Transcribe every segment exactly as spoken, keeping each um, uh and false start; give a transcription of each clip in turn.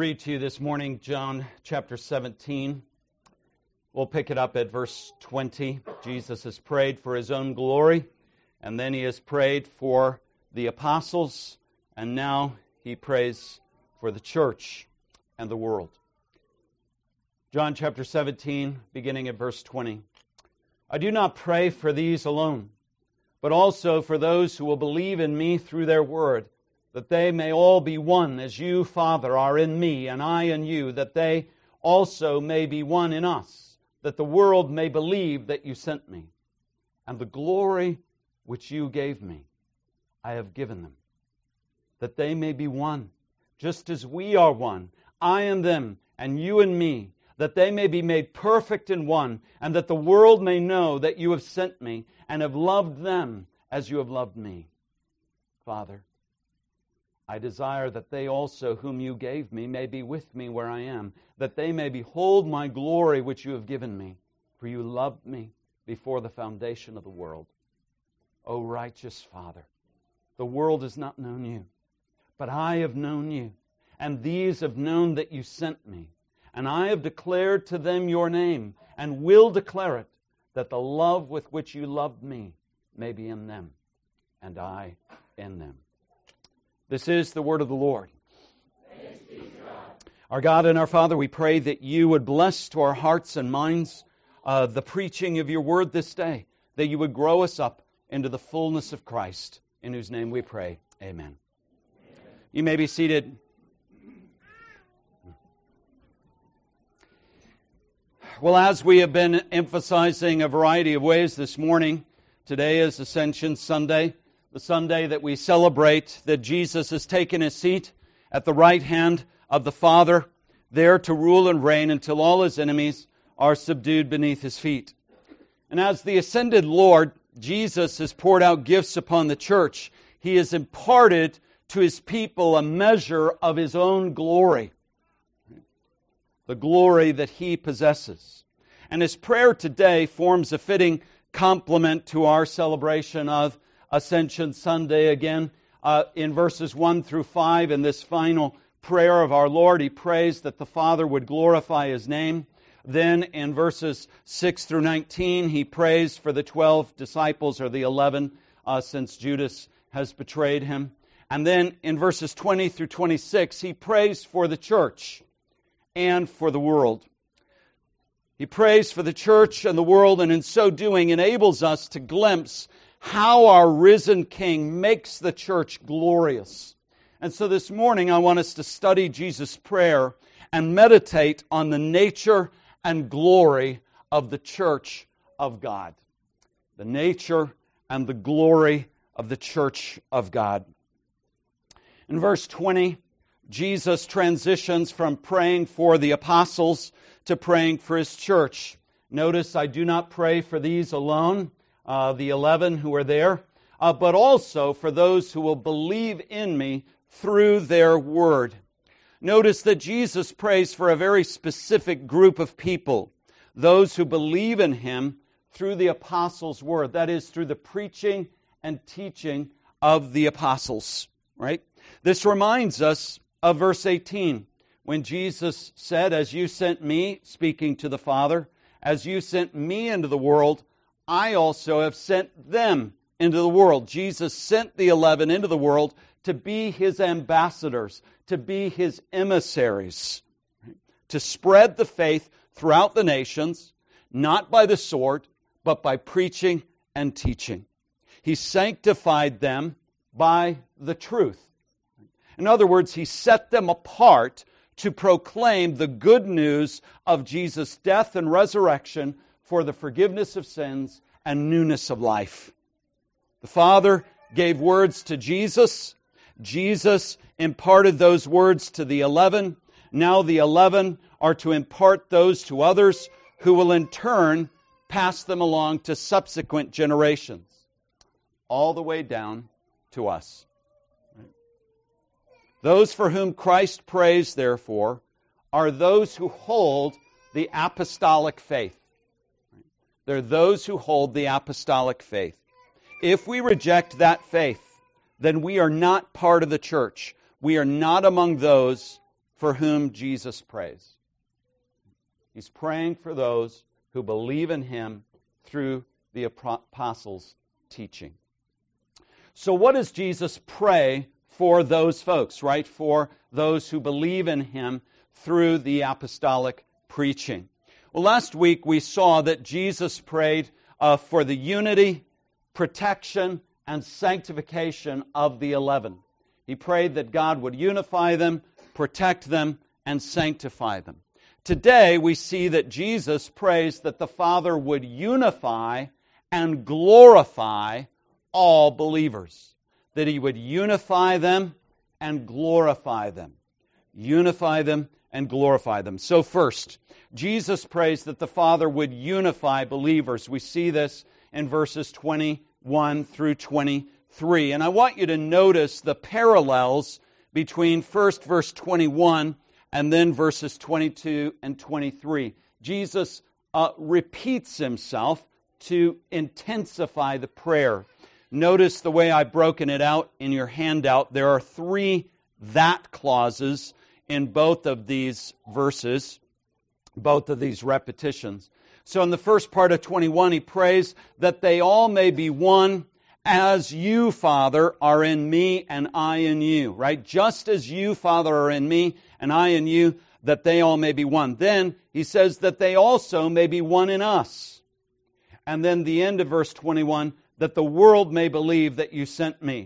read to you this morning John chapter seventeen. We'll pick it up at verse twenty. Jesus has prayed for His own glory, and then He has prayed for the apostles, and now He prays for the church and the world. John chapter seventeen, beginning at verse twenty. I do not pray for these alone, but also for those who will believe in me through their word, that they may all be one, as you, Father, are in me, and I in you, that they also may be one in us, that the world may believe that you sent me. And the glory which you gave me, I have given them, that they may be one, just as we are one, I and them, and you and me, that they may be made perfect in one, and that the world may know that you have sent me, and have loved them as you have loved me. Father, I desire that they also whom you gave me may be with me where I am, that they may behold my glory which you have given me, for you loved me before the foundation of the world. O righteous Father, the world has not known you, but I have known you, and these have known that you sent me. And I have declared to them your name, and will declare it, that the love with which you loved me may be in them, and I in them. This is the word of the Lord. Thanks be to God. Our God and our Father, we pray that you would bless to our hearts and minds uh, the preaching of your word this day, that you would grow us up into the fullness of Christ, in whose name we pray. Amen. Amen. You may be seated. Well, as we have been emphasizing a variety of ways this morning, today is Ascension Sunday, the Sunday that we celebrate that Jesus has taken His seat at the right hand of the Father, there to rule and reign until all His enemies are subdued beneath His feet. And as the ascended Lord, Jesus has poured out gifts upon the church. He has imparted to His people a measure of His own glory, the glory that He possesses. And His prayer today forms a fitting complement to our celebration of Ascension Sunday. Again, uh, in verses one through five, in this final prayer of our Lord, He prays that the Father would glorify His name. Then in verses six through nineteen, He prays for the twelve disciples, or the eleven, uh, since Judas has betrayed Him. And then in verses twenty through twenty-six, He prays for the church and for the world. He prays for the church and the world, and in so doing enables us to glimpse how our risen King makes the church glorious. And so this morning I want us to study Jesus' prayer and meditate on the nature and glory of the church of God. The nature and the glory of the church of God. In verse twenty, Jesus transitions from praying for the apostles to praying for His church. Notice, I do not pray for these alone, uh, the eleven who are there, uh, but also for those who will believe in me through their word. Notice that Jesus prays for a very specific group of people, those who believe in Him through the apostles' word, that is, through the preaching and teaching of the apostles, right? This reminds us of verse eighteen, when Jesus said, as you sent me, speaking to the Father, as you sent me into the world, I also have sent them into the world. Jesus sent the eleven into the world to be His ambassadors, to be His emissaries, to spread the faith throughout the nations, not by the sword, but by preaching and teaching. He sanctified them by the truth. In other words, He set them apart to proclaim the good news of Jesus' death and resurrection for the forgiveness of sins and newness of life. The Father gave words to Jesus. Jesus imparted those words to the eleven. Now the eleven are to impart those to others who will in turn pass them along to subsequent generations, all the way down to us. Those for whom Christ prays, therefore, are those who hold the apostolic faith. They're those who hold the apostolic faith. If we reject that faith, then we are not part of the church. We are not among those for whom Jesus prays. He's praying for those who believe in him through the apostles' teaching. So what does Jesus pray for those folks, right? For those who believe in him through the apostolic preaching. Well, last week we saw that Jesus prayed uh, for the unity, protection, and sanctification of the eleven. He prayed that God would unify them, protect them, and sanctify them. Today we see that Jesus prays that the Father would unify and glorify all believers. That he would unify them and glorify them. Unify them and glorify them. So first, Jesus prays that the Father would unify believers. We see this in verses twenty-one through twenty-three. And I want you to notice the parallels between first verse twenty-one and then verses twenty-two and twenty-three. Jesus uh, repeats himself to intensify the prayer. Notice the way I've broken it out in your handout. There are three that clauses in both of these verses, both of these repetitions. So in the first part of twenty-one, he prays that they all may be one, as you, Father, are in me and I in you, right? Just as you, Father, are in me and I in you, that they all may be one. Then he says that they also may be one in us. And then the end of verse twenty-one, that the world may believe that you sent me.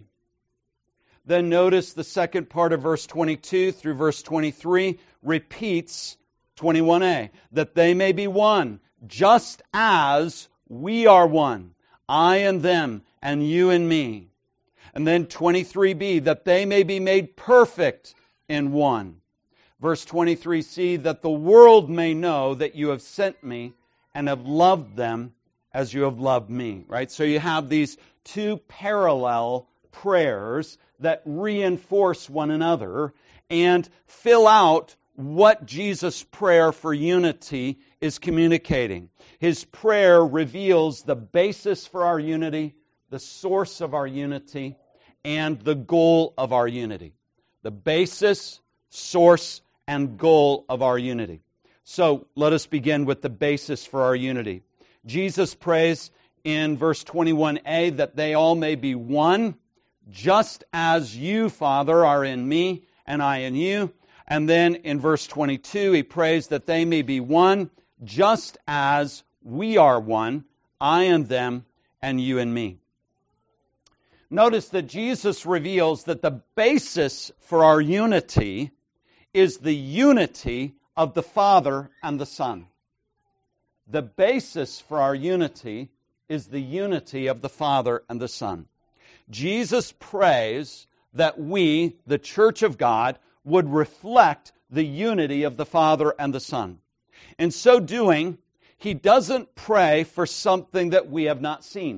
Then notice the second part of verse twenty-two through verse twenty-three repeats twenty-one a, that they may be one, just as we are one, I and them, and you and me. And then twenty-three b, that they may be made perfect in one. Verse twenty-three c, that the world may know that you have sent me and have loved them as you have loved me. Right? So you have these two parallel prayers that reinforce one another and fill out what Jesus' prayer for unity is communicating. His prayer reveals the basis for our unity, the source of our unity, and the goal of our unity. The basis, source, and goal of our unity. So let us begin with the basis for our unity. Jesus prays in verse twenty-one a that they all may be one, just as you, Father, are in me and I in you. And then in verse twenty-two, he prays that they may be one, just as we are one, I and them, and you and me. Notice that Jesus reveals that the basis for our unity is the unity of the Father and the Son. The basis for our unity is the unity of the Father and the Son. Jesus prays that we, the Church of God, would reflect the unity of the Father and the Son. In so doing, he doesn't pray for something that we have not seen.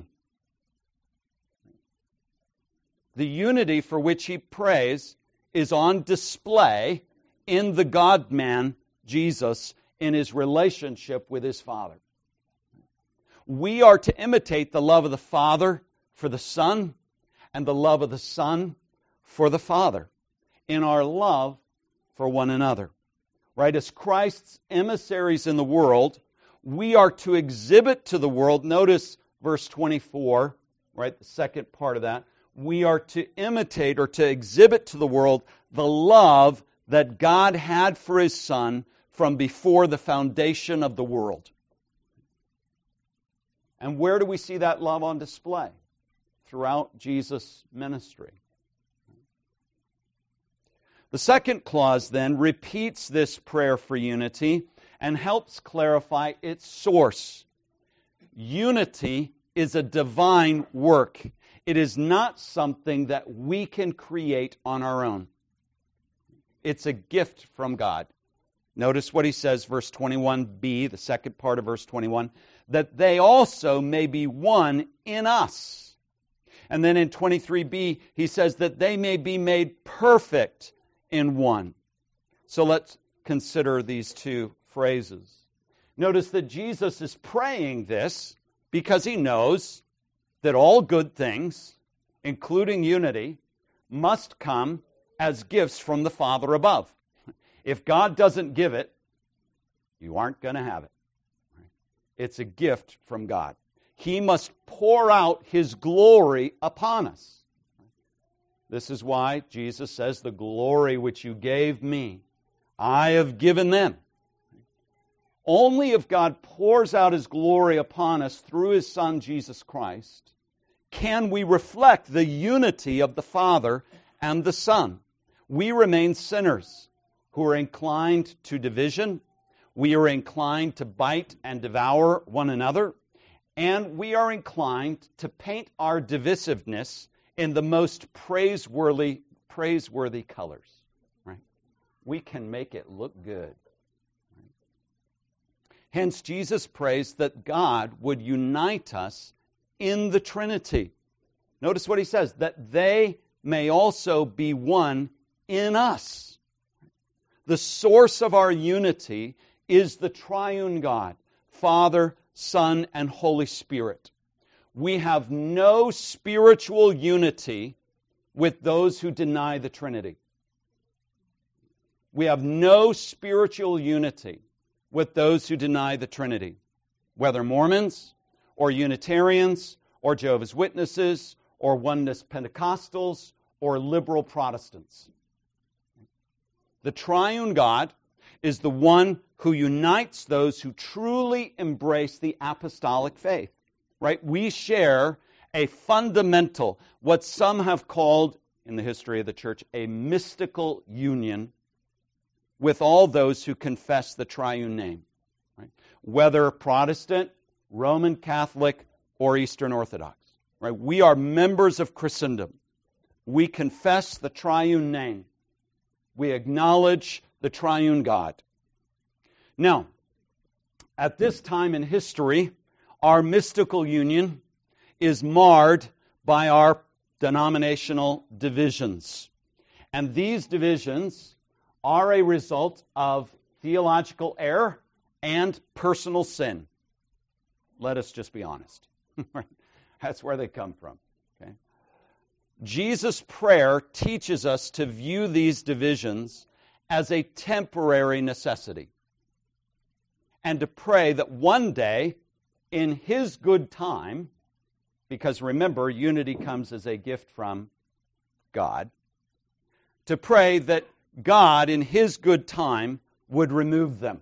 The unity for which he prays is on display in the God-man, Jesus, in his relationship with his Father. We are to imitate the love of the Father for the Son and the love of the Son for the Father in our love for one another. Right? As Christ's emissaries in the world, we are to exhibit to the world, notice verse twenty-four, right, the second part of that, we are to imitate or to exhibit to the world the love that God had for His Son from before the foundation of the world. And where do we see that love on display? Throughout Jesus' ministry. The second clause then repeats this prayer for unity and helps clarify its source. Unity is a divine work. It is not something that we can create on our own. It's a gift from God. Notice what he says, verse twenty-one b, the second part of verse twenty-one, that they also may be one in us. And then in twenty-three b, he says that they may be made perfect in one. So let's consider these two phrases. Notice that Jesus is praying this because he knows that all good things, including unity, must come as gifts from the Father above. If God doesn't give it, you aren't going to have it. It's a gift from God. He must pour out His glory upon us. This is why Jesus says, the glory which you gave me, I have given them. Only if God pours out His glory upon us through His Son, Jesus Christ, can we reflect the unity of the Father and the Son. We remain sinners who are inclined to division. We are inclined to bite and devour one another. And we are inclined to paint our divisiveness in the most praiseworthy, praiseworthy colors. Right? We can make it look good. Right? Hence, Jesus prays that God would unite us in the Trinity. Notice what He says, that they may also be one in us. The source of our unity is the triune God, Father, Son, and Holy Spirit. We have no spiritual unity with those who deny the Trinity. We have no spiritual unity with those who deny the Trinity, whether Mormons or Unitarians or Jehovah's Witnesses or Oneness Pentecostals or liberal Protestants. The triune God is the one who unites those who truly embrace the apostolic faith. Right? We share a fundamental, what some have called in the history of the church, a mystical union with all those who confess the triune name. Right? Whether Protestant, Roman Catholic, or Eastern Orthodox. Right? We are members of Christendom. We confess the triune name. We acknowledge the triune God. Now, at this time in history, our mystical union is marred by our denominational divisions. And these divisions are a result of theological error and personal sin. Let us just be honest. That's where they come from. Okay? Jesus' prayer teaches us to view these divisions as a temporary necessity, and to pray that one day, in His good time, because remember, unity comes as a gift from God, to pray that God, in His good time, would remove them.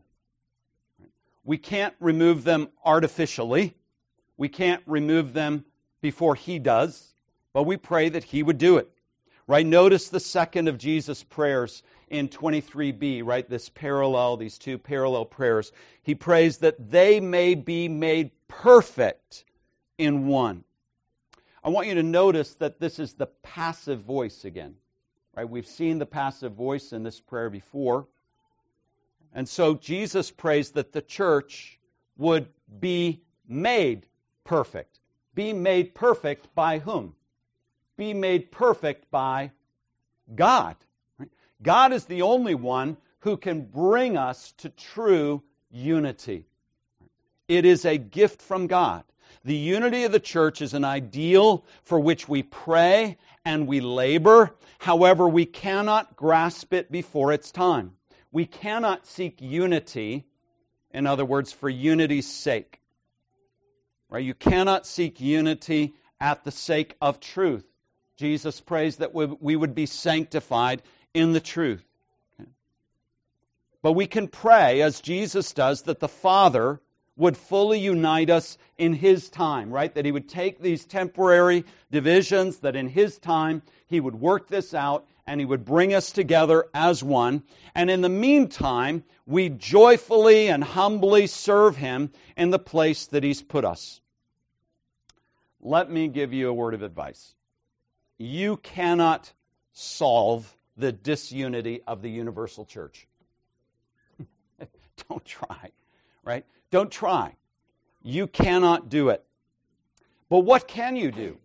We can't remove them artificially. We can't remove them before He does, but we pray that He would do it. Right? Notice the second of Jesus' prayers in twenty-three b, right? This parallel, these two parallel prayers. He prays that they may be made perfect in one. I want you to notice that this is the passive voice again. Right? We've seen the passive voice in this prayer before. And so Jesus prays that the church would be made perfect. Be made perfect by whom? Be made perfect by God. Right? God is the only one who can bring us to true unity. It is a gift from God. The unity of the church is an ideal for which we pray and we labor. However, we cannot grasp it before its time. We cannot seek unity, in other words, for unity's sake. Right? You cannot seek unity at the sake of truth. Jesus prays that we would be sanctified in the truth. Okay. But we can pray, as Jesus does, that the Father would fully unite us in His time, right? That He would take these temporary divisions, that in His time He would work this out, and He would bring us together as one. And in the meantime, we joyfully and humbly serve Him in the place that He's put us. Let me give you a word of advice. You cannot solve the disunity of the universal church. Don't try, right? Don't try. You cannot do it. But what can you do?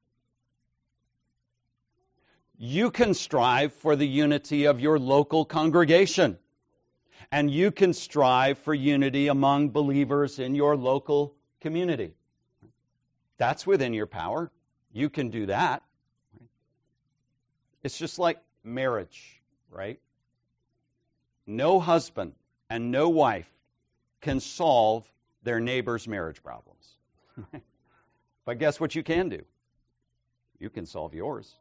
You can strive for the unity of your local congregation. And you can strive for unity among believers in your local community. That's within your power. You can do that. It's just like marriage, right? no husband and no wife can solve their neighbor's marriage problems. But guess what you can do? You can solve yours.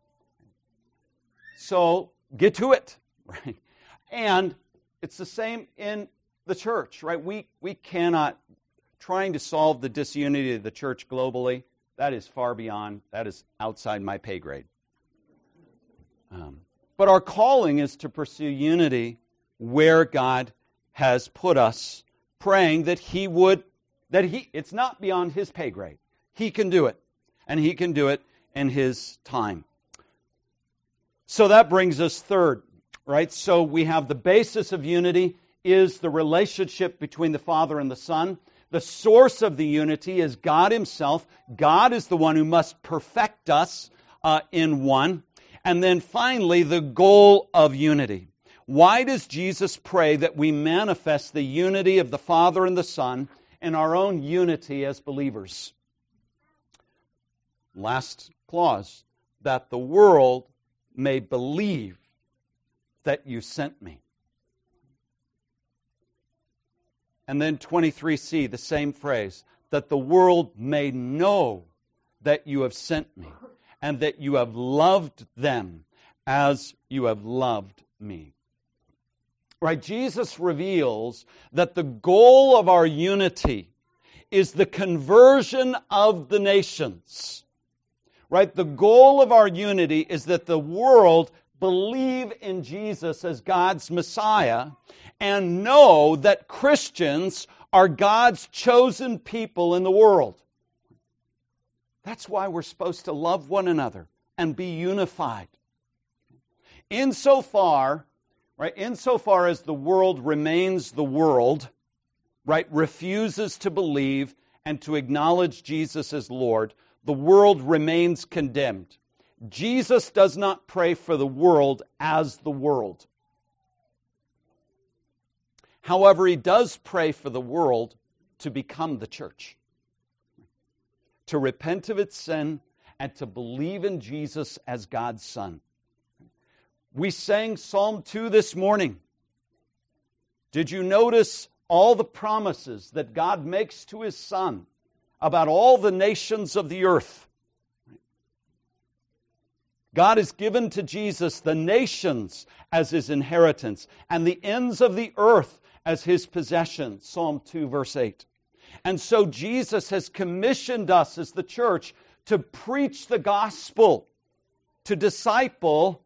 So get to it, right? And it's the same in the church, right? We we cannot, trying to solve the disunity of the church globally, that is far beyond, that is outside my pay grade. Um, but our calling is to pursue unity where God has put us, praying that He would, that He, it's not beyond His pay grade. He can do it, and He can do it in His time. So that brings us third, right? So we have the basis of unity is the relationship between the Father and the Son. The source of the unity is God Himself. God is the one who must perfect us uh, in one. And then finally, the goal of unity. Why does Jesus pray that we manifest the unity of the Father and the Son in our own unity as believers? Last clause, that the world may believe that you sent me. And then twenty-three c, the same phrase, that the world may know that you have sent me, and that you have loved them as you have loved me. Right? Jesus reveals that the goal of our unity is the conversion of the nations. Right? The goal of our unity is that the world believe in Jesus as God's Messiah and know that Christians are God's chosen people in the world. That's why we're supposed to love one another and be unified. Insofar, right, insofar as the world remains the world, right, refuses to believe and to acknowledge Jesus as Lord, the world remains condemned. Jesus does not pray for the world as the world. However, He does pray for the world to become the church, to repent of its sin and to believe in Jesus as God's Son. We sang Psalm two this morning. Did you notice all the promises that God makes to His Son about all the nations of the earth? God has given to Jesus the nations as His inheritance and the ends of the earth as His possession. Psalm two, verse eight. And so Jesus has commissioned us as the church to preach the gospel, to disciple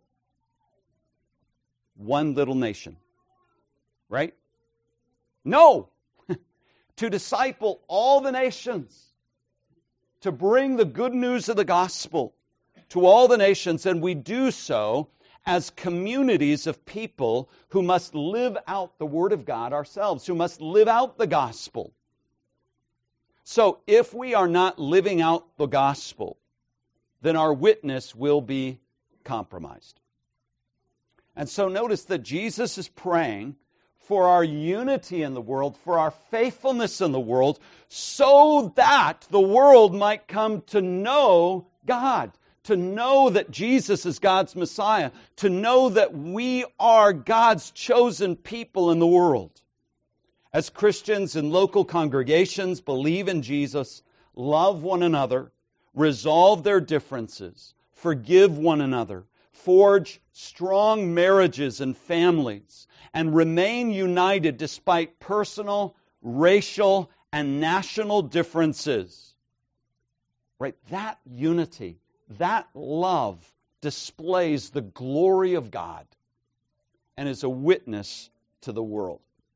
one little nation. Right? No! To disciple all the nations, to bring the good news of the gospel to all the nations, and we do so as communities of people who must live out the Word of God ourselves, who must live out the gospel. So if we are not living out the gospel, then our witness will be compromised. And so notice that Jesus is praying for our unity in the world, for our faithfulness in the world, so that the world might come to know God, to know that Jesus is God's Messiah, to know that we are God's chosen people in the world. As Christians in local congregations believe in Jesus, love one another, resolve their differences, forgive one another, forge strong marriages and families, and remain united despite personal, racial, and national differences. Right? That unity, that love displays the glory of God and is a witness to the world.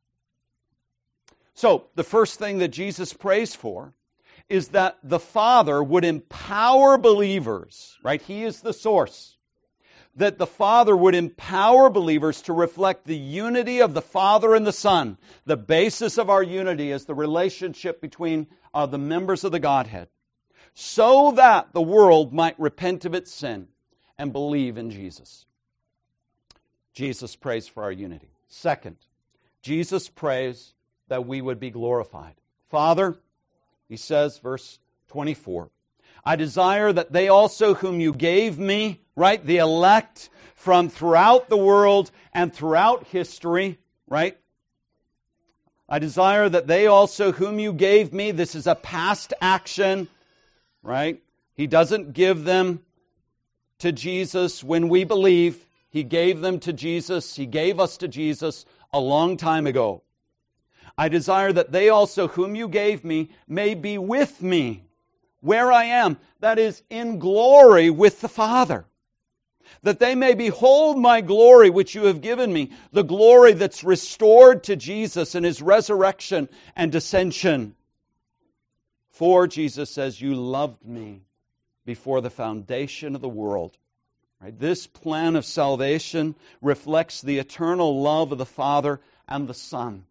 So, the first thing that Jesus prays for is that the Father would empower believers, right? He is the source. That the Father would empower believers to reflect the unity of the Father and the Son. The basis of our unity is the relationship between uh, the members of the Godhead, so that the world might repent of its sin and believe in Jesus. Jesus prays for our unity. Second, Jesus prays that we would be glorified. Father, He says, verse twenty-four, I desire that they also whom you gave me, right, the elect, from throughout the world and throughout history, right? I desire that they also whom you gave me, this is a past action, right? He doesn't give them to Jesus when we believe. He gave them to Jesus. He gave us to Jesus a long time ago. I desire that they also whom you gave me may be with me where I am, that is, in glory with the Father. That they may behold my glory which you have given me, the glory that's restored to Jesus in His resurrection and ascension. For, Jesus says, you loved me before the foundation of the world. Right? This plan of salvation reflects the eternal love of the Father and the Son.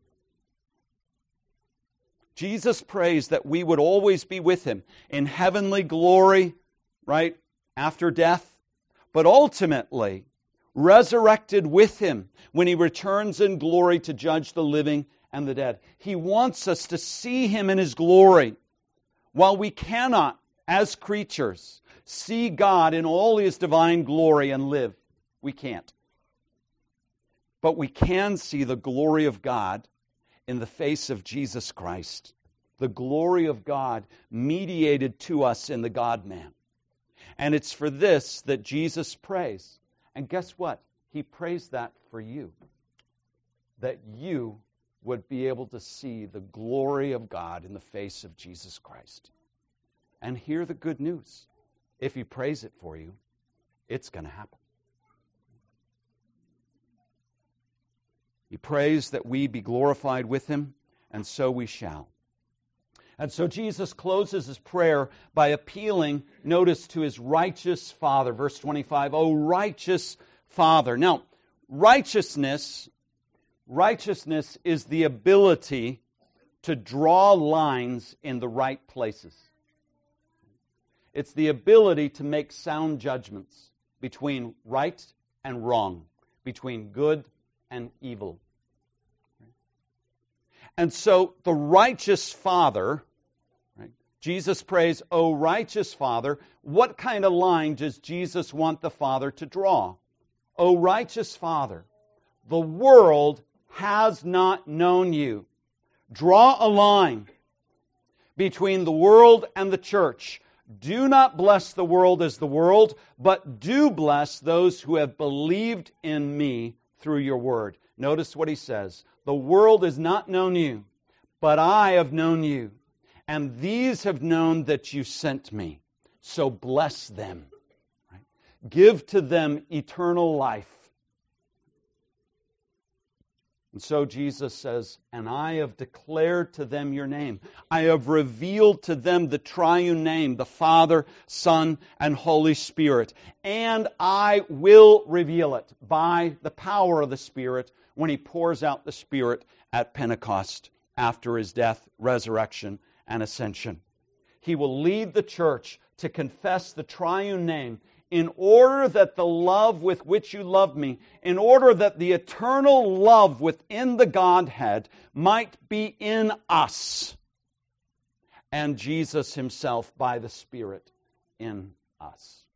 Jesus prays that we would always be with Him in heavenly glory, right, after death, but ultimately resurrected with Him when He returns in glory to judge the living and the dead. He wants us to see Him in His glory. While we cannot, as creatures, see God in all His divine glory and live, we can't. But we can see the glory of God in the face of Jesus Christ. The glory of God mediated to us in the God-man. And it's for this that Jesus prays. And guess what? He prays that for you. That you would be able to see the glory of God in the face of Jesus Christ. And hear the good news. If He prays it for you, it's going to happen. He prays that we be glorified with Him, and so we shall. And so Jesus closes His prayer by appealing, notice, to His righteous Father. Verse twenty-five, O righteous Father. Now, righteousness, righteousness is the ability to draw lines in the right places. It's the ability to make sound judgments between right and wrong, between good and evil. And so the righteous Father, right, Jesus prays, O righteous Father. What kind of line does Jesus want the Father to draw? O righteous Father, the world has not known you. Draw a line between the world and the church. Do not bless the world as the world, but do bless those who have believed in me through your word. Notice what he says. The world has not known you, but I have known you. And these have known that you sent me. So bless them. Right? Give to them eternal life. And so Jesus says, and I have declared to them your name. I have revealed to them the triune name, the Father, Son, and Holy Spirit. And I will reveal it by the power of the Spirit when He pours out the Spirit at Pentecost after His death, resurrection, and ascension. He will lead the church to confess the triune name in order that the love with which you love me, in order that the eternal love within the Godhead might be in us, and Jesus Himself by the Spirit in us.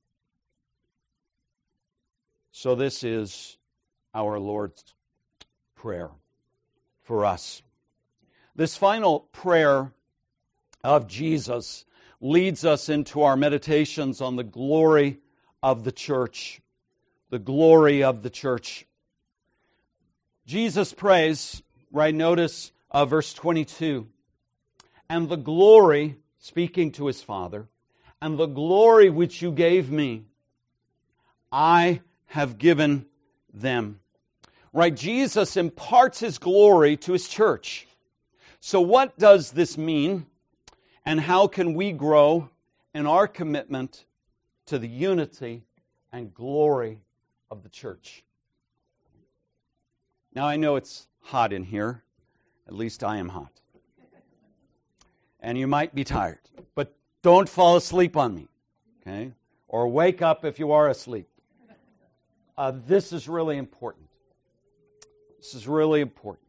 So this is our Lord's prayer for us. This final prayer of Jesus leads us into our meditations on the glory of the church. The glory of the church. Jesus prays, right, notice uh, verse twenty-two, and the glory, speaking to His Father, and the glory which you gave me, I have given them. Right, Jesus imparts His glory to His church. So what does this mean? And how can we grow in our commitment to the unity and glory of the church? Now, I know it's hot in here. At least I am hot. And you might be tired. But don't fall asleep on me. Okay? Or wake up if you are asleep. Uh, this is really important. This is really important.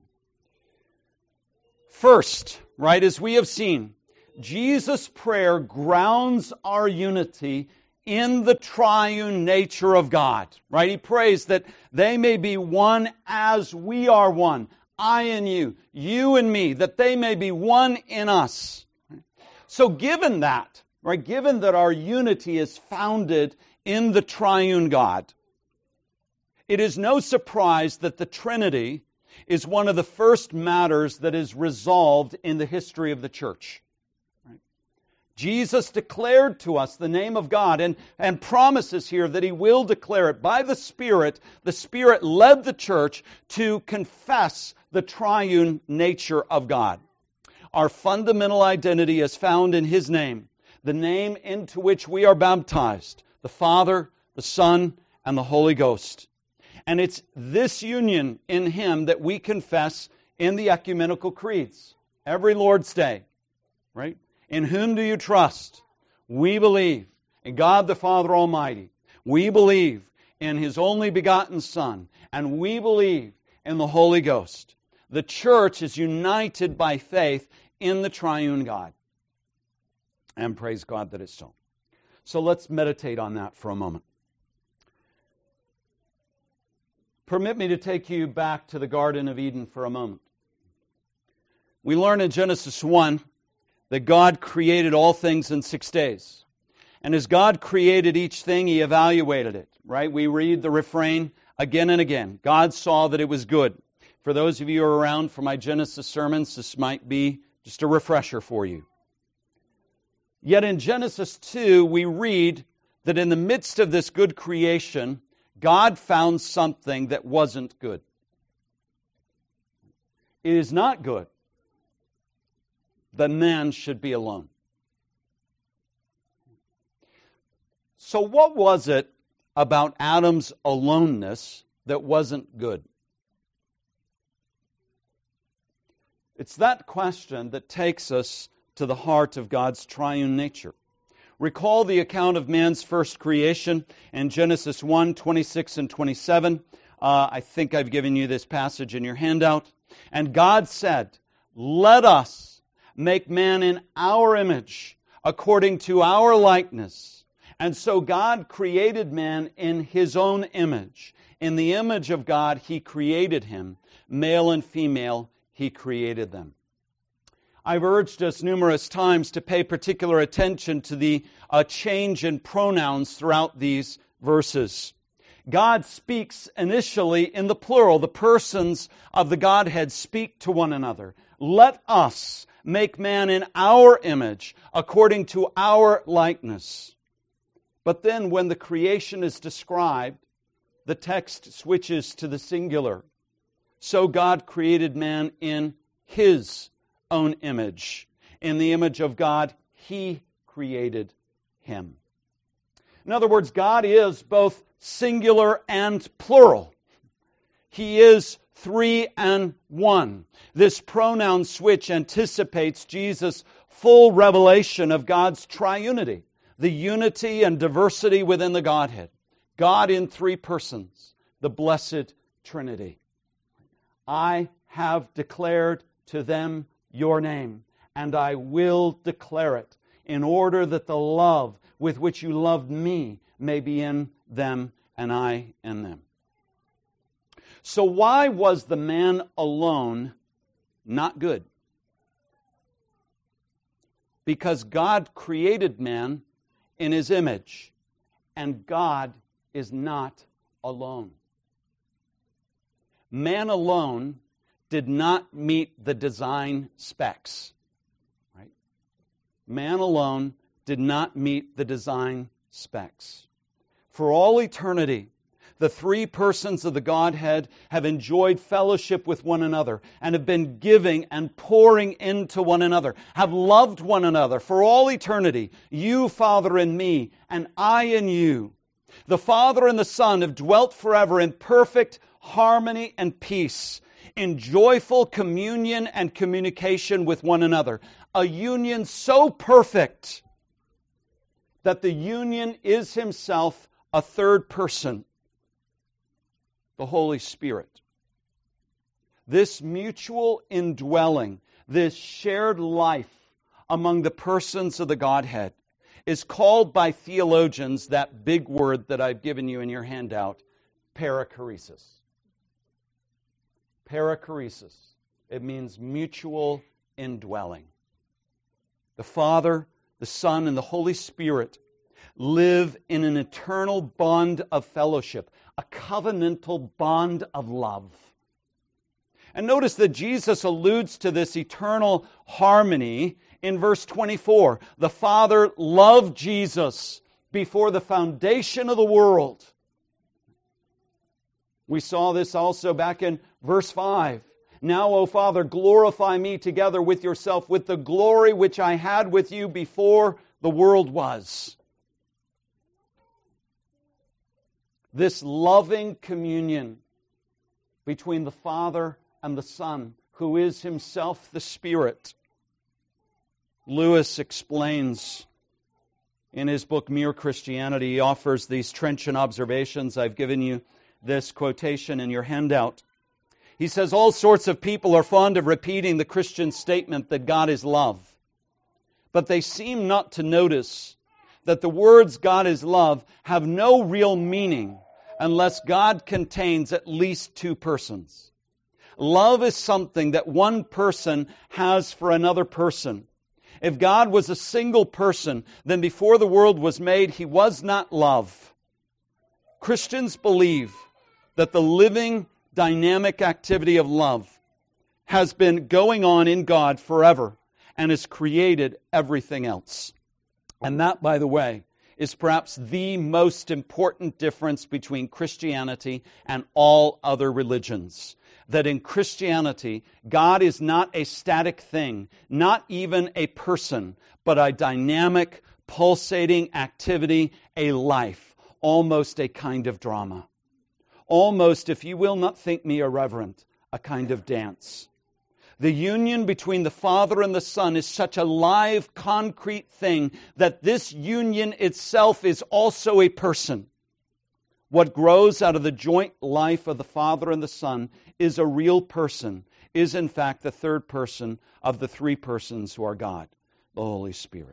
First, right, as we have seen, Jesus' prayer grounds our unity in the triune nature of God. Right? He prays that they may be one as we are one. I and you, you and me, that they may be one in us. So given that, right, given that our unity is founded in the triune God, it is no surprise that the Trinity is one of the first matters that is resolved in the history of the church. Right? Jesus declared to us the name of God and, and promises here that He will declare it. By the Spirit, the Spirit led the church to confess the triune nature of God. Our fundamental identity is found in His name, the name into which we are baptized, the Father, the Son, and the Holy Ghost. And it's this union in Him that we confess in the ecumenical creeds every Lord's Day, right? In whom do you trust? We believe in God the Father Almighty. We believe in His only begotten Son. And we believe in the Holy Ghost. The church is united by faith in the triune God. And praise God that it's so. So let's meditate on that for a moment. Permit me to take you back to the Garden of Eden for a moment. We learn in Genesis one that God created all things in six days. And as God created each thing, He evaluated it, right? We read the refrain again and again. God saw that it was good. For those of you who are around for my Genesis sermons, this might be just a refresher for you. Yet in Genesis two, we read that in the midst of this good creation, God found something that wasn't good. It is not good that man should be alone. So what was it about Adam's aloneness that wasn't good? It's that question that takes us to the heart of God's triune nature. Recall the account of man's first creation in Genesis one, twenty-six and twenty-seven. Uh, I think I've given you this passage in your handout. And God said, "Let us make man in our image, according to our likeness." And so God created man in His own image. In the image of God, He created him. Male and female, He created them. I've urged us numerous times to pay particular attention to the uh, change in pronouns throughout these verses. God speaks initially in the plural. The persons of the Godhead speak to one another. Let us make man in our image, according to our likeness. But then when the creation is described, the text switches to the singular. So God created man in His own image. In the image of God, He created him. In other words, God is both singular and plural. He is three and one. This pronoun switch anticipates Jesus' full revelation of God's triunity, the unity and diversity within the Godhead. God in three persons, the blessed Trinity. I have declared to them your name, and I will declare it, in order that the love with which you loved me may be in them and I in them. So why was the man alone not good? Because God created man in His image, and God is not alone. Man alone did not meet the design specs. Right? Man alone did not meet the design specs. For all eternity, the three persons of the Godhead have enjoyed fellowship with one another and have been giving and pouring into one another, have loved one another for all eternity. You, Father, in me, and I in you. The Father and the Son have dwelt forever in perfect harmony and peace, in joyful communion and communication with one another. A union so perfect that the union is Himself a third person, the Holy Spirit. This mutual indwelling, this shared life among the persons of the Godhead is called by theologians, that big word that I've given you in your handout, perichoresis. Perichoresis. It means mutual indwelling. The Father, the Son, and the Holy Spirit live in an eternal bond of fellowship, a covenantal bond of love. And notice that Jesus alludes to this eternal harmony in verse twenty-four. The Father loved Jesus before the foundation of the world. We saw this also back in verse five. Now, O Father, glorify me together with yourself with the glory which I had with you before the world was. This loving communion between the Father and the Son, who is Himself the Spirit. Lewis explains in his book Mere Christianity, he offers these trenchant observations. I've given you this quotation in your handout. He says, all sorts of people are fond of repeating the Christian statement that God is love. But they seem not to notice that the words God is love have no real meaning unless God contains at least two persons. Love is something that one person has for another person. If God was a single person, then before the world was made, He was not love. Christians believe that the living, dynamic activity of love has been going on in God forever and has created everything else. And that, by the way, is perhaps the most important difference between Christianity and all other religions. That in Christianity, God is not a static thing, not even a person, but a dynamic, pulsating activity, a life, almost a kind of drama. Almost, if you will not think me irreverent, a kind of dance. The union between the Father and the Son is such a live, concrete thing that this union itself is also a person. What grows out of the joint life of the Father and the Son is a real person, is in fact the third person of the three persons who are God, the Holy Spirit.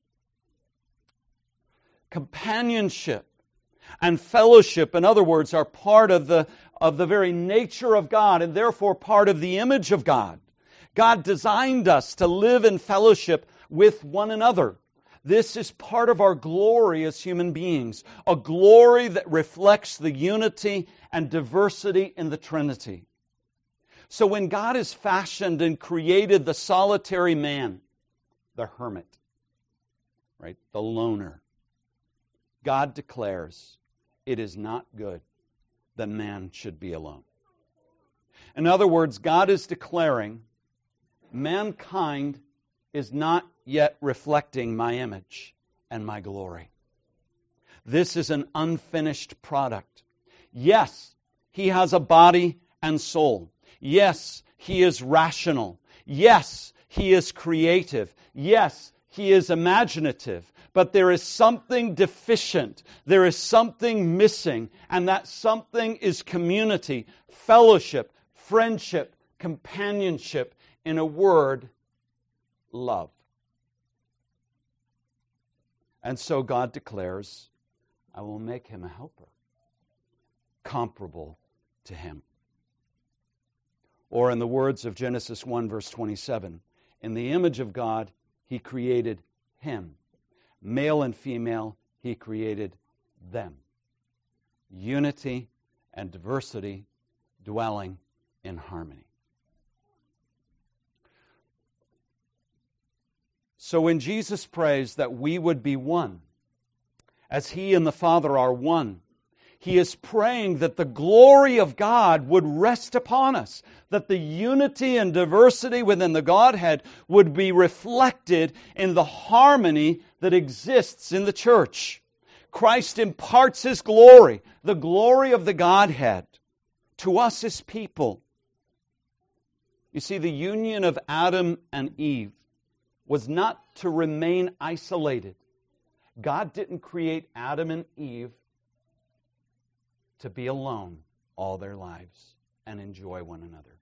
Companionship and fellowship, in other words, are part of the, of the very nature of God and therefore part of the image of God. God designed us to live in fellowship with one another. This is part of our glory as human beings, a glory that reflects the unity and diversity in the Trinity. So when God has fashioned and created the solitary man, the hermit, right, the loner, God declares it is not good that man should be alone. In other words, God is declaring mankind is not yet reflecting my image and my glory. This is an unfinished product. Yes, he has a body and soul. Yes, he is rational. Yes, he is creative. Yes, he is imaginative. But there is something deficient. There is something missing. And that something is community, fellowship, friendship, companionship. In a word, love. And so God declares, I will make him a helper, comparable to him. Or in the words of Genesis one, verse twenty-seven, in the image of God, he created him. Male and female, he created them. Unity and diversity dwelling in harmony. So when Jesus prays that we would be one, as He and the Father are one, He is praying that the glory of God would rest upon us, that the unity and diversity within the Godhead would be reflected in the harmony that exists in the church. Christ imparts His glory, the glory of the Godhead, to us as people. You see, the union of Adam and Eve was not to remain isolated. God didn't create Adam and Eve to be alone all their lives and enjoy one another.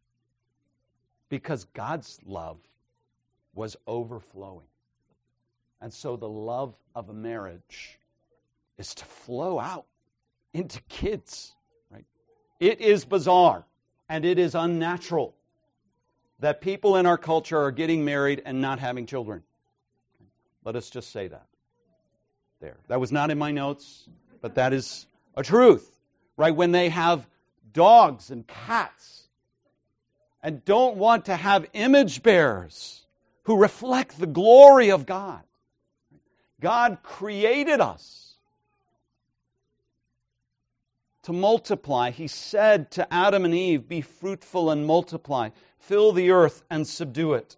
Because God's love was overflowing. And so the love of a marriage is to flow out into kids, right? It is bizarre and it is unnatural that people in our culture are getting married and not having children. Let us just say that. There. That was not in my notes, but that is a truth, right? When they have dogs and cats and don't want to have image bearers who reflect the glory of God. God created us to multiply. He said to Adam and Eve, be fruitful and multiply. Fill the earth and subdue it.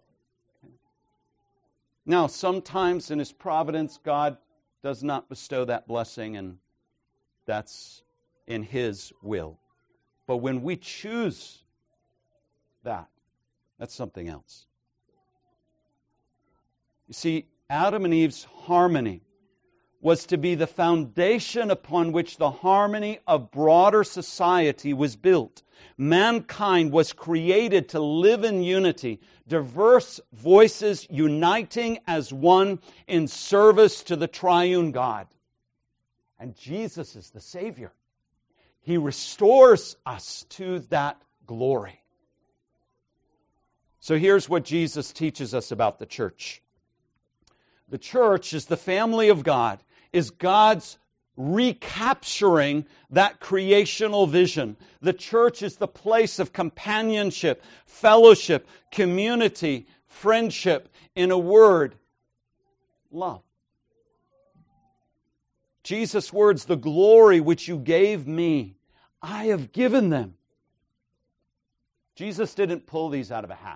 Now, sometimes in His providence, God does not bestow that blessing, and that's in His will. But when we choose that, that's something else. You see, Adam and Eve's harmony was to be the foundation upon which the harmony of broader society was built. Mankind was created to live in unity, diverse voices uniting as one in service to the triune God. And Jesus is the Savior. He restores us to that glory. So here's what Jesus teaches us about the church. The church is the family of God, is God's recapturing that creational vision. The church is the place of companionship, fellowship, community, friendship, in a word, love. Jesus' words, the glory which you gave me, I have given them. Jesus didn't pull these out of a hat.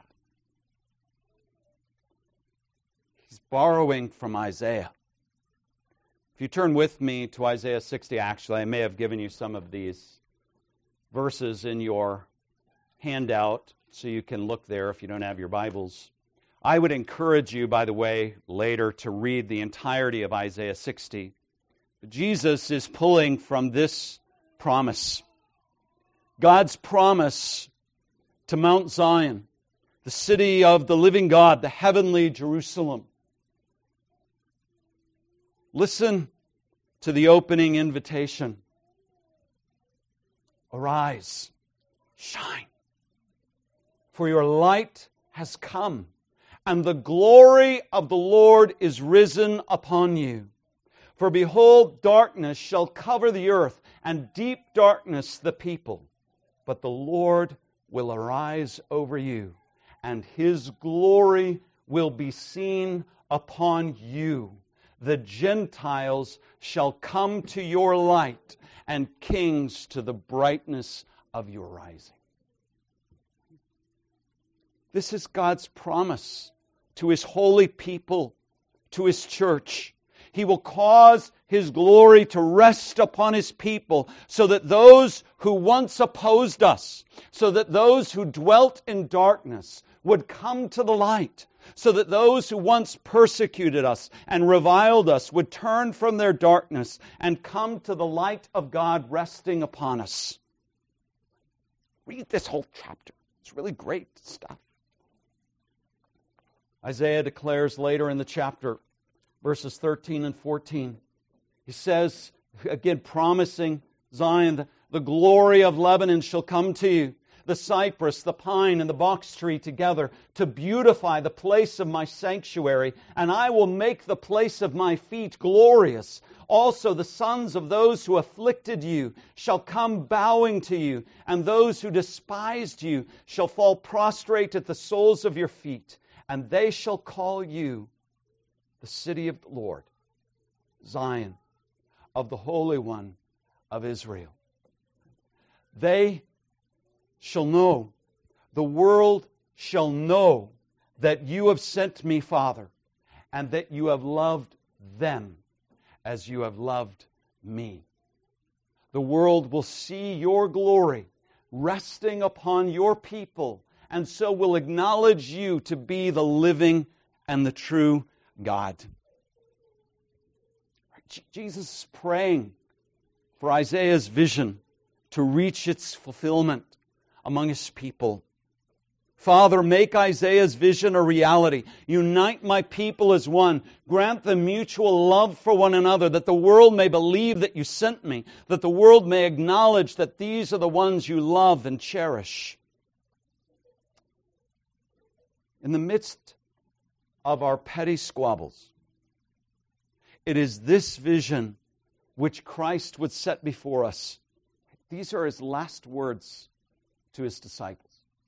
He's borrowing from Isaiah. If you turn with me to Isaiah sixty, actually, I may have given you some of these verses in your handout, so you can look there if you don't have your Bibles. I would encourage you, by the way, later to read the entirety of Isaiah sixty. Jesus is pulling from this promise. God's promise to Mount Zion, the city of the living God, the heavenly Jerusalem. Listen to the opening invitation. Arise, shine, for your light has come, and the glory of the Lord is risen upon you. For behold, darkness shall cover the earth, and deep darkness the people. But the Lord will arise over you, and His glory will be seen upon you. The Gentiles shall come to your light, and kings to the brightness of your rising. This is God's promise to His holy people, to His church. He will cause His glory to rest upon His people, so that those who once opposed us, so that those who dwelt in darkness would come to the light, so that those who once persecuted us and reviled us would turn from their darkness and come to the light of God resting upon us. Read this whole chapter. It's really great stuff. Isaiah declares later in the chapter, verses thirteen and fourteen, he says, again promising Zion, the glory of Lebanon shall come to you, the cypress, the pine, and the box tree together, to beautify the place of my sanctuary, and I will make the place of my feet glorious. Also the sons of those who afflicted you shall come bowing to you, and those who despised you shall fall prostrate at the soles of your feet, and they shall call you the city of the Lord, Zion, of the Holy One of Israel. They shall know, the world shall know that you have sent me, Father, and that you have loved them as you have loved me. The world will see your glory resting upon your people, and so will acknowledge you to be the living and the true God. Jesus is praying for Isaiah's vision to reach its fulfillment among His people. Father, make Isaiah's vision a reality. Unite my people as one. Grant them mutual love for one another, that the world may believe that you sent me, that the world may acknowledge that these are the ones you love and cherish. In the midst of our petty squabbles, it is this vision which Christ would set before us. These are His last words to His disciples.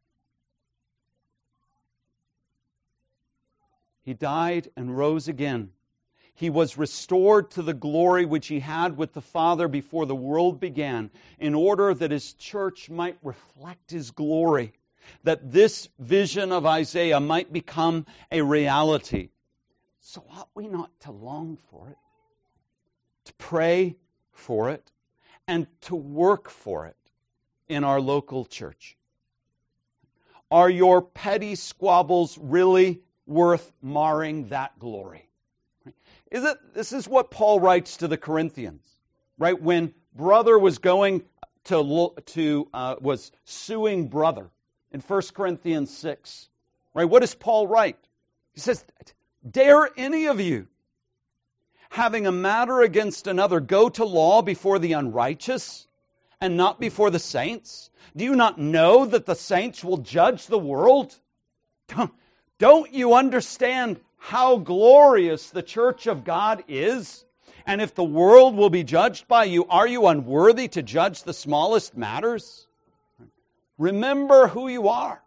He died and rose again. He was restored to the glory which He had with the Father before the world began, in order that His church might reflect His glory, that this vision of Isaiah might become a reality. So ought we not to long for it, to pray for it, and to work for it in our local church? Are your petty squabbles really worth marring that glory? Is it? This is what Paul writes to the Corinthians, right? When brother was going to to uh, was suing brother in First Corinthians six, right? What does Paul write? He says, "Dare any of you, having a matter against another, go to law before the unrighteous and not before the saints? Do you not know that the saints will judge the world? Don't you understand how glorious the church of God is? And if the world will be judged by you, are you unworthy to judge the smallest matters? Remember who you are."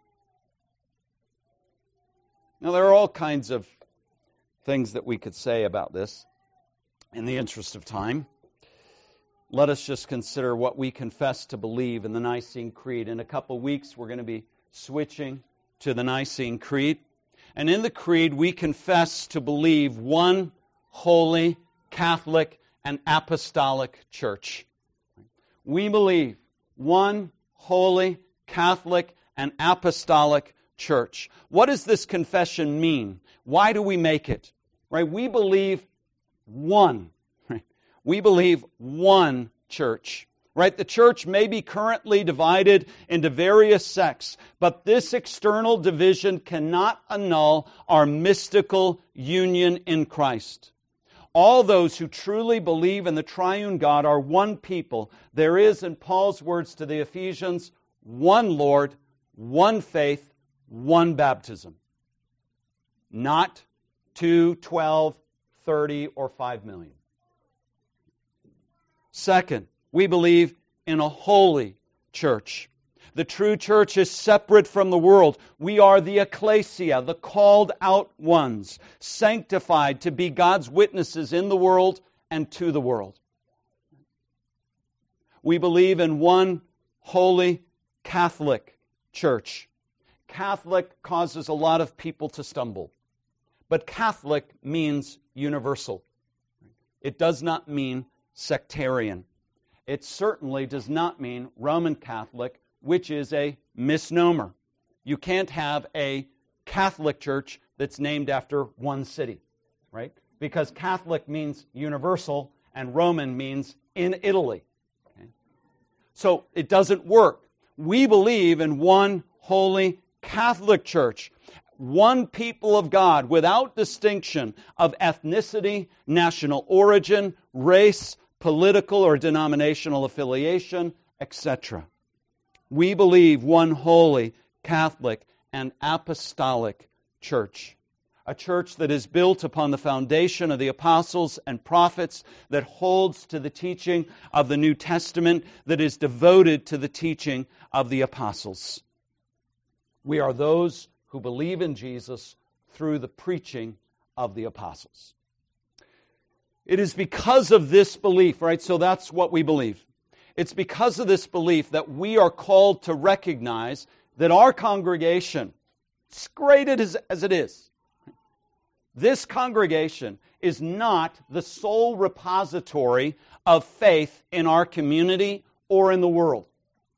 Now, there are all kinds of things that we could say about this. In the interest of time, let us just consider what we confess to believe in the Nicene Creed. In a couple weeks, we're going to be switching to the Nicene Creed. And in the Creed, we confess to believe one holy, Catholic, and apostolic church. We believe one holy, Catholic, and apostolic church. What does this confession mean? Why do we make it? Right? We believe one. Right? We believe one church. Right? The church may be currently divided into various sects, but this external division cannot annul our mystical union in Christ. All those who truly believe in the triune God are one people. There is, in Paul's words to the Ephesians, one Lord, one faith, one baptism. Not two, twelve, thirty, or five million. Second, we believe in a holy church. The true church is separate from the world. We are the ecclesia, the called out ones, sanctified to be God's witnesses in the world and to the world. We believe in one holy Catholic church. Catholic causes a lot of people to stumble, but Catholic means universal. It does not mean sectarian. It certainly does not mean Roman Catholic, which is a misnomer. You can't have a Catholic church that's named after one city, right? Because Catholic means universal and Roman means in Italy. Okay? So it doesn't work. We believe in one holy Catholic church, one people of God without distinction of ethnicity, national origin, race, political or denominational affiliation, et cetera. We believe one holy, Catholic, and apostolic church. A church that is built upon the foundation of the apostles and prophets, that holds to the teaching of the New Testament, that is devoted to the teaching of the apostles. We are those who believe in Jesus through the preaching of the apostles. It is because of this belief, right? So that's what we believe. It's because of this belief that we are called to recognize that our congregation, as great as, as it is, this congregation is not the sole repository of faith in our community or in the world.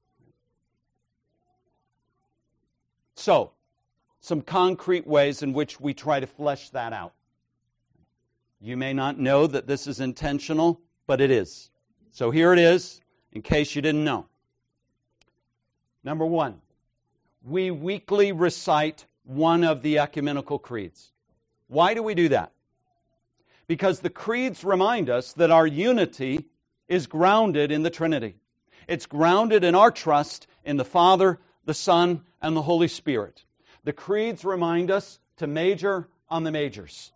So, some concrete ways in which we try to flesh that out. You may not know that this is intentional, but it is. So here it is, in case you didn't know. Number one, we weekly recite one of the ecumenical creeds. Why do we do that? Because the creeds remind us that our unity is grounded in the Trinity. It's grounded in our trust in the Father, the Son, and the Holy Spirit. The creeds remind us to major on the majors.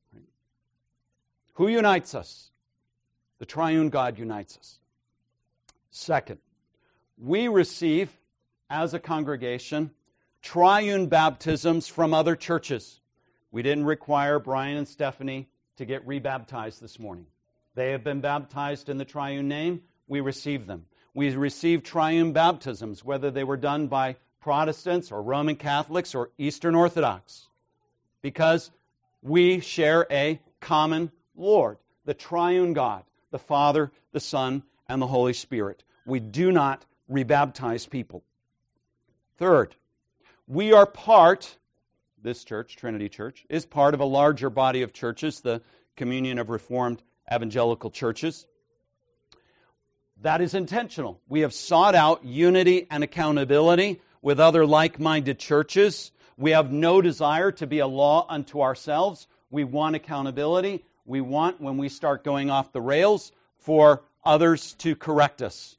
Who unites us? The triune God unites us. Second, we receive, as a congregation, triune baptisms from other churches. We didn't require Brian and Stephanie to get rebaptized this morning. They have been baptized in the triune name. We receive them. We receive triune baptisms, whether they were done by Protestants or Roman Catholics or Eastern Orthodox, because we share a common Lord, the triune God, the Father, the Son, and the Holy Spirit. We do not rebaptize people. Third, we are part, this church, Trinity Church, is part of a larger body of churches, the Communion of Reformed Evangelical Churches. That is intentional. We have sought out unity and accountability with other like-minded churches. We have no desire to be a law unto ourselves. We want accountability. We want, when we start going off the rails, for others to correct us.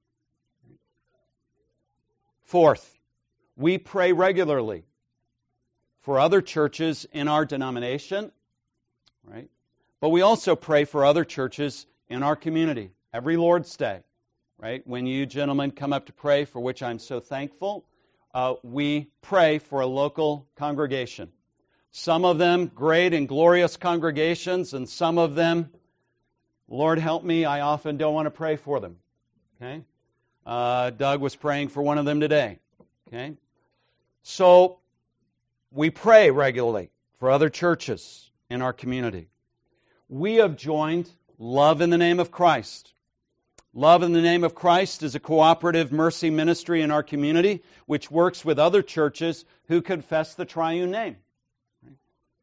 Fourth, we pray regularly for other churches in our denomination, right? But we also pray for other churches in our community. Every Lord's Day, right? When you gentlemen come up to pray, for which I'm so thankful, uh, we pray for a local congregation. Some of them great and glorious congregations, and some of them, Lord help me, I often don't want to pray for them. Okay? Uh, Doug was praying for one of them today. Okay? So, we pray regularly for other churches in our community. We have joined Love in the Name of Christ. Love in the Name of Christ is a cooperative mercy ministry in our community which works with other churches who confess the triune name, right?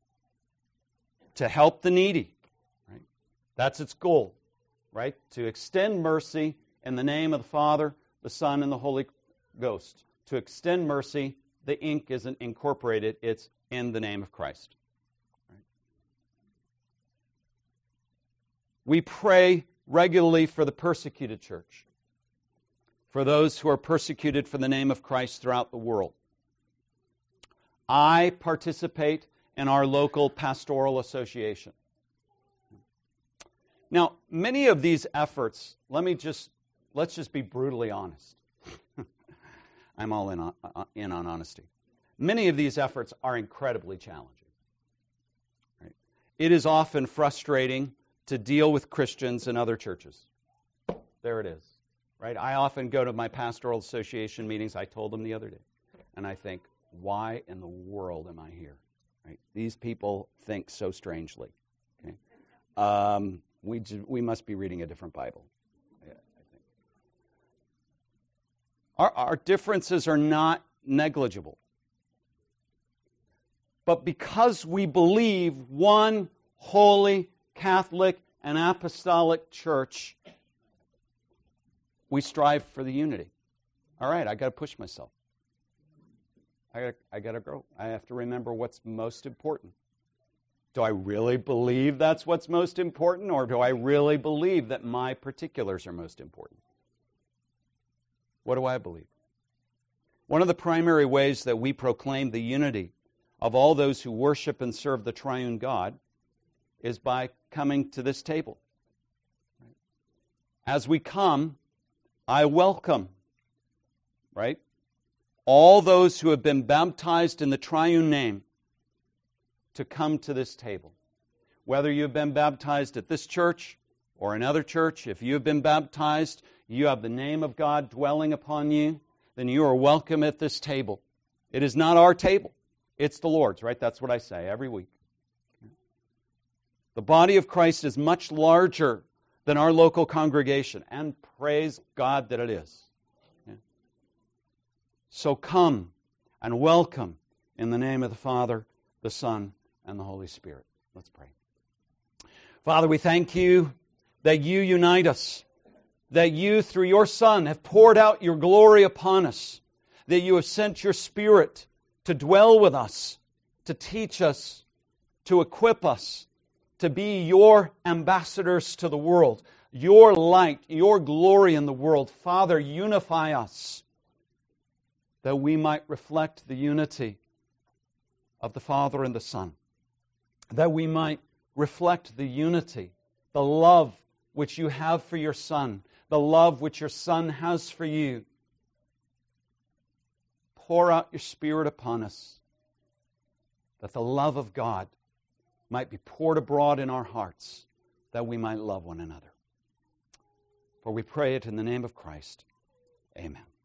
To help the needy. Right? That's its goal, right? To extend mercy in the name of the Father, the Son, and the Holy Ghost. To extend mercy, the ink isn't incorporated, it's in the name of Christ. Right? We pray regularly for the persecuted church, for those who are persecuted for the name of Christ throughout the world. I participate in our local pastoral association. Now, many of these efforts, let me just, let's just be brutally honest. I'm all in on, in on honesty. Many of these efforts are incredibly challenging. Right? It is often frustrating to deal with Christians in other churches. There it is. Right? I often go to my pastoral association meetings. I told them the other day. And I think, why in the world am I here? Right? These people think so strangely. Okay? Um, we, we must be reading a different Bible. Yeah, I think. Our, our differences are not negligible. But because we believe one holy, Catholic and apostolic church, we strive for the unity. All right, I got to push myself. I got I got to grow. I have to remember what's most important. Do I really believe that's what's most important, or do I really believe that my particulars are most important? What do I believe? One of the primary ways that we proclaim the unity of all those who worship and serve the triune God is by coming to this table. As we come, I welcome, right, all those who have been baptized in the triune name to come to this table. Whether you've been baptized at this church or another church, if you have been baptized, you have the name of God dwelling upon you, then you are welcome at this table. It is not our table. It's the Lord's, right? That's what I say every week. The body of Christ is much larger than our local congregation, and praise God that it is. Okay? So come and welcome in the name of the Father, the Son, and the Holy Spirit. Let's pray. Father, we thank you that you unite us, that you, through your Son, have poured out your glory upon us, that you have sent your Spirit to dwell with us, to teach us, to equip us, to be your ambassadors to the world, your light, your glory in the world. Father, unify us that we might reflect the unity of the Father and the Son, that we might reflect the unity, the love which you have for your Son, the love which your Son has for you. Pour out your Spirit upon us, that the love of God might be poured abroad in our hearts, that we might love one another. For we pray it in the name of Christ. Amen.